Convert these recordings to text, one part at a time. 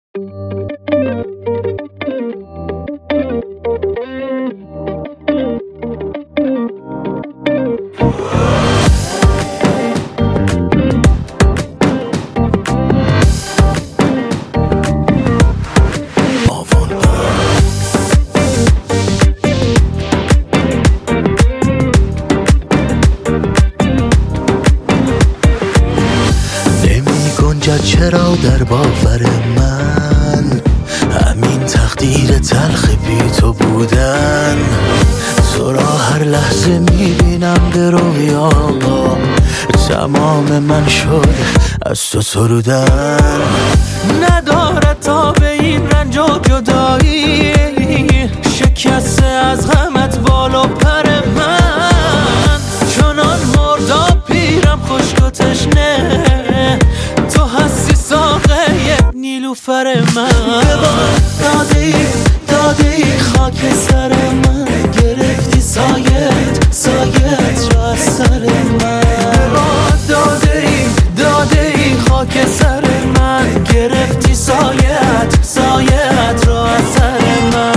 چرا در باور من همین تقدیر تلخ بی تو بودن؟ تو را هر لحظه میبینم به رویا، تمام من شد از تو سرودن. نداره تا به این رنج و جدایی، شکسته از غمت بالا پر من. چنان مرداب پیرم خشک و تشنه، تو هستی ساقه نیلوفر من. دادی خاک سر من، گرفتی سایت را از سر من. دادی خاک سر من، گرفتی سایت را از سر من.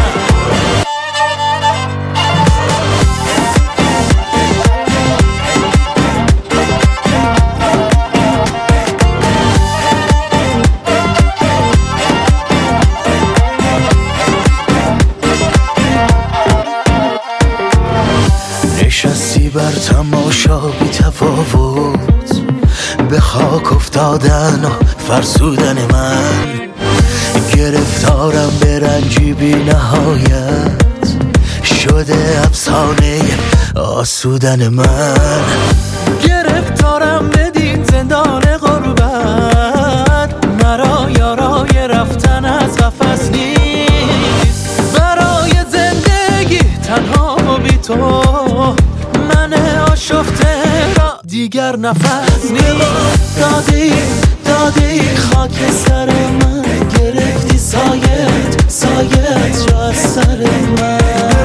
نشستی بر تماشا بی تفاوت، به خاک افتادن و فرسودن من. گرفتارم به رنجی بی نهایت، شده افسانه آسودن من. گرفتارم بدین زندان غربت، مرا یارای رفتن از قفس نیست. برای زندگی تنها بی تو، من آشفته را دیگر نفس نیست. دادی خاک سر من، گرفتی سایت را از سر من.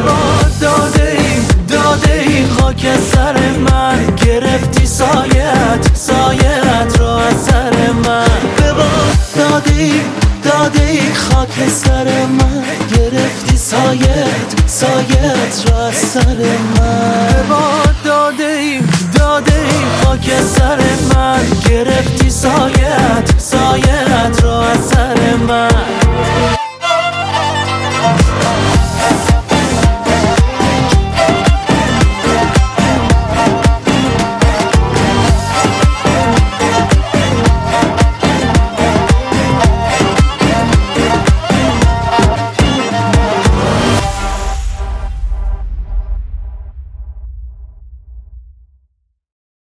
دادی خاک سر من، گرفتی سایت را از سر من. دادی خاک سر من، گرفتی سایت را از سر من. دادی خاک سر من، گرفتی سایت